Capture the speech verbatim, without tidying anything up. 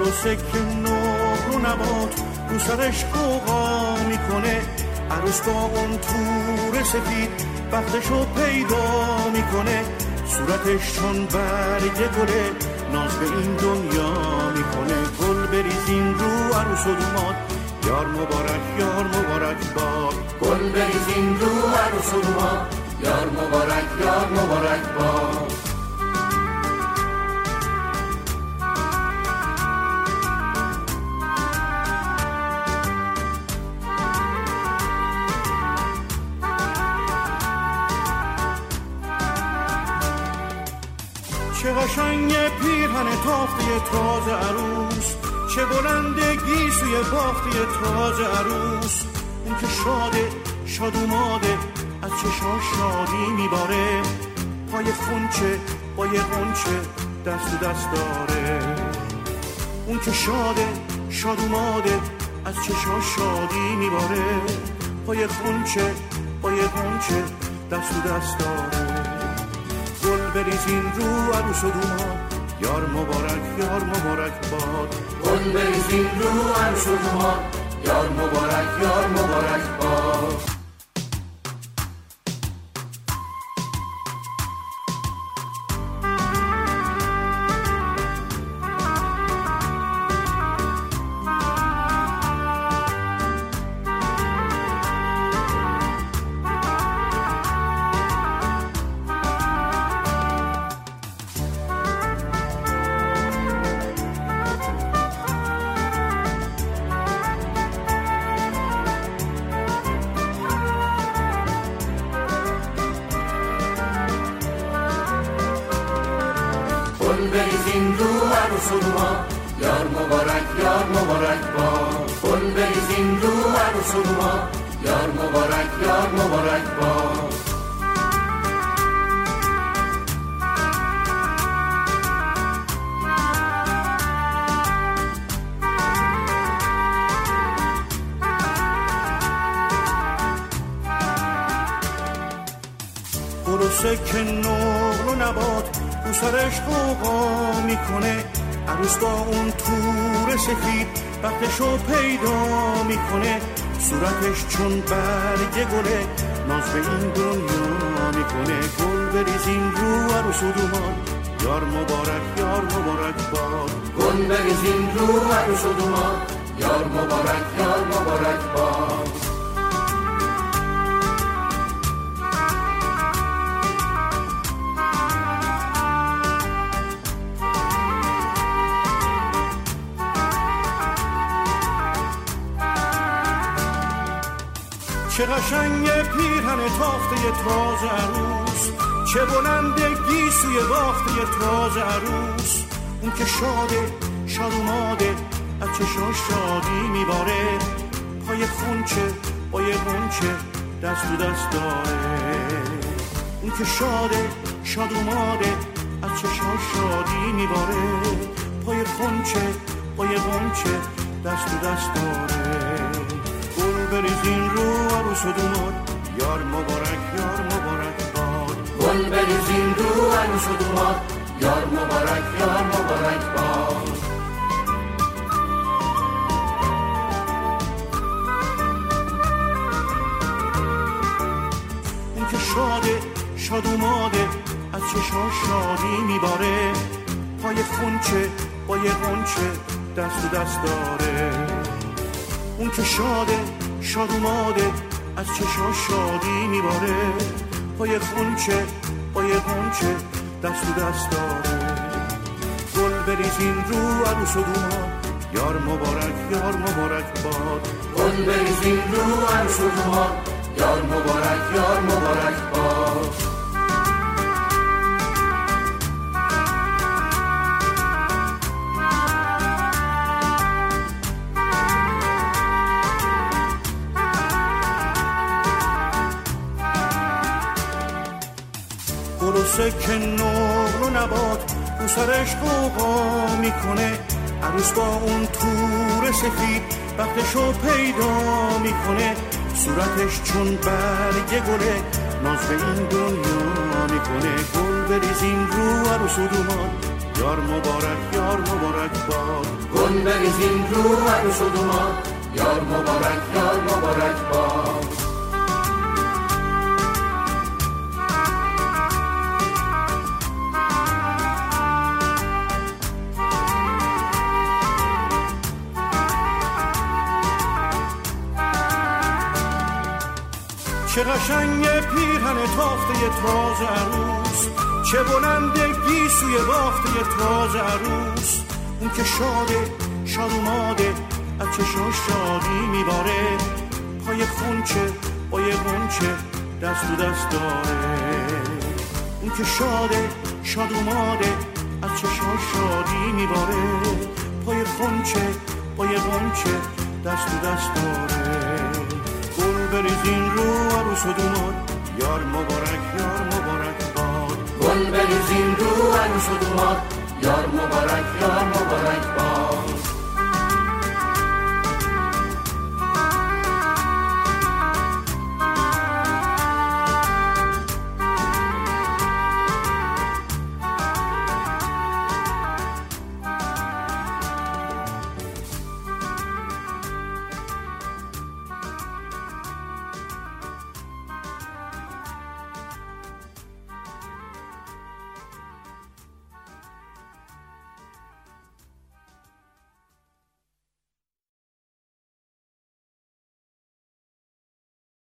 عروسه که نور و نبات رو سرش قوقا میکنه، عروس با اون تور سفید بختشو پیدا میکنه، صورتش چون برگ گله ناز به این دنیا میکنه. گل بریزین رو عروس و دوماد، یار مبارک یار مبارک باد. گل بریزین رو عروس و دوماد، یار مبارک یار مبارک باد. چه قشنگ پیرهن تافته تازه عروس، چه بلندگی سوی بافته تازه عروس. اون که شاده شاد اوماده از چشاش شادی میباره، پای خونچه با یه غنچه دست و دست داره. اون که شاده شاد اوماده از چشاش شادی میباره، پای خونچه با یه غنچه دست و دست داره. گل بریزین رو عروس و دوماد، یار مبارک یار مبارک باد. گل بریزین رو عروس و دوماد، یار مبارک یار مبارک باد. گل بریزین رو عروس و دوماد، یار مبارک یار مبارک باد. گل بریزین رو عروس و دوماد، یار مبارک یار مبارک باد. عروسه که نور و نبات رو سرش قوقا میکنه، عروس با اون تور سفید بختشو پیدا میکنه، صورتش چون برگ گله ناز به این دنیا میکنه. گل بریزین رو عروس و دوماد، یار مبارک یار مبارک باد. گل بریزین رو عروس و دوماد، یار مبارک یار مبارک باد. چه قشنگ پیرهن تافته تازه عروس، چه بلندگی سوی بافته تازه عروس. اون که شاده شاد اوماده از چشاش شادی میباره، پای خونچه با یه غنچه دست و دست داره. اون که شاده شاد اوماده از چشاش شادی میباره، پای خونچه با یه غنچه دست و دست داره. گل بریزین رو عروس و دوماد، یار مبارک یار مبارک باد. گل بریزین رو عروس و دوماد، یار مبارک یار مبارک باد. اون که شاده شاد اوماده از چشاش شادی میباره، پای خونچه با یه غنچه دست و دست داره. اون که شاده شاد اوماده از چشاش شادی میباره، پای خونچه با یه غنچه دست و دست داره. گل بریزین رو عروس و دوماد، یار مبارک یار مبارک باد. گل بریزین رو عروس و دوماد، یار مبارک یار مبارک باد. عروسه که نور و نبات رو سرش قوقا میکنه، عروس با اون تور سفید بختشو پیدا میکنه، صورتش چون برگ گله ناز به این دنیا میکنه. گل بریزین رو عروس و دوماد، یار مبارک یار مبارک باد. گل بریزین رو عروس و دوماد، یار مبارک یار مبارک باد. چه قشنگ پیرهن تافته تازه عروس، چه بلندگی سوی بافته تازه عروس. اون که شاده شاد اوماده از چشاش شادی میباره، پای خونچه با یه غنچه دست تو دست داره. اون که شاده شاد اوماده از چشاش شادی میباره، پای خونچه با یه غنچه دست تو دست داره. گل بریزین رو عروس و دوماد، یار مبارک یار مبارک باد. گل بریزین رو عروس و دوماد، یار مبارک یار مبارک باد.